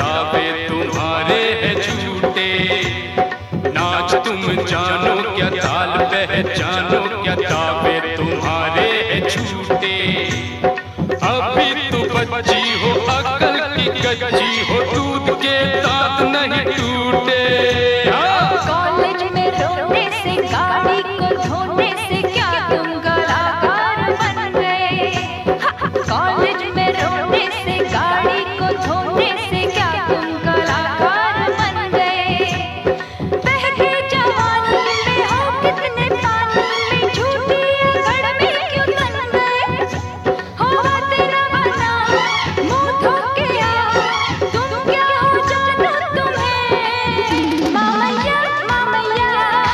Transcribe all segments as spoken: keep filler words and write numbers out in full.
दावे तुम्हारे हैं झूठे। नाच तुम जानो क्या, ताल पहचानो क्या, दावे तुम्हारे हैं झूठे। अभी तो बच्ची हो, अकल की कच्ची हो, दूध के दांत नहीं टूटे। कॉलेज में रोने से, गाड़ी को धोने से क्या तुम कलाकार बन गए? कॉलेज में रोने से, गाड़ी को धोने से क्या तुम कलाकार बन गए? बहके जवानी में हो कितने पानी में, झूठी अकड़ में क्यों बन गए? होगा तेरा बना मुंह धो के आ, तुम क्या हो जानो तुम्हें। मामैया मामैया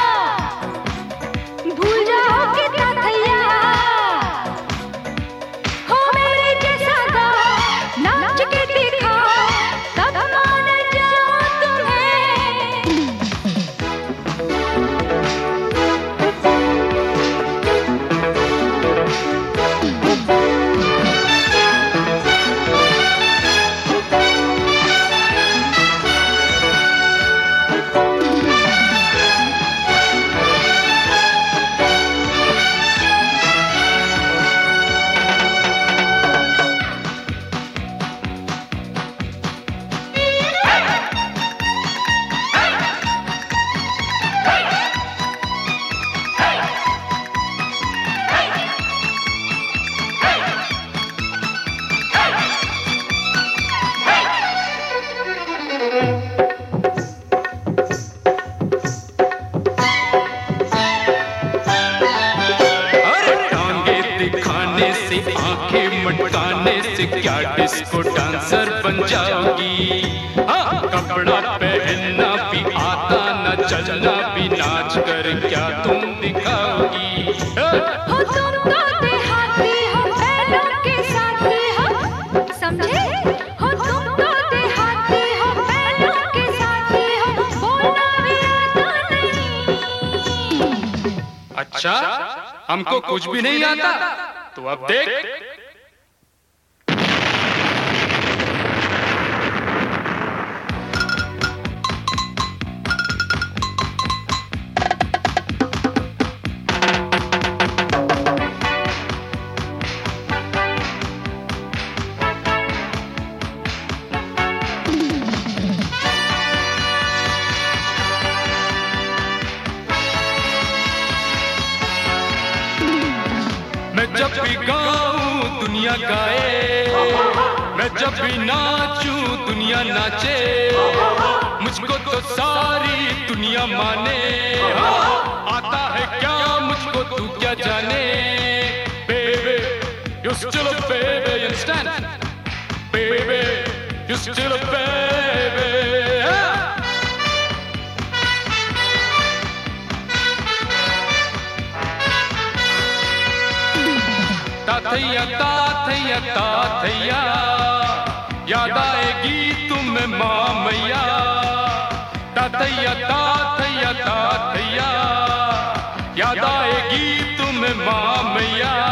भूल जाओ कितना थैया, हो मेरे जैसा गा, नाच के दिखा, तब मान जाओ तुम्हें। दिखाने से, आंखें मटकाने से क्या डिस्को डांसर बन जाओगी? हाँ, कपड़ा पहनना भी आता न, चलना भी नाच कर क्या तुम दिखाओगी? हो तुम तो देहाती हो, बैलों के साथी हो, समझे? हो तुम तो देहाती हो, बैलों के साथी हो, बोलना भी आता नहीं। अच्छा, हमको कुछ भी नहीं आता, तो अब देख। मैं जब भी गाऊं दुनिया गाए, मैं जब भी नाचूं दुनिया नाचे, मुझको तो सारी दुनिया माने। आता है क्या मुझको तू क्या जाने? Baby, you're still a baby, you understand? Baby, you're still a baby. ताथैया ताथैया ताथैया, याद आएगी तुम्हें मामैया। ताथैया ताथैया ताथैया, याद आएगी तुम्हें मामैया।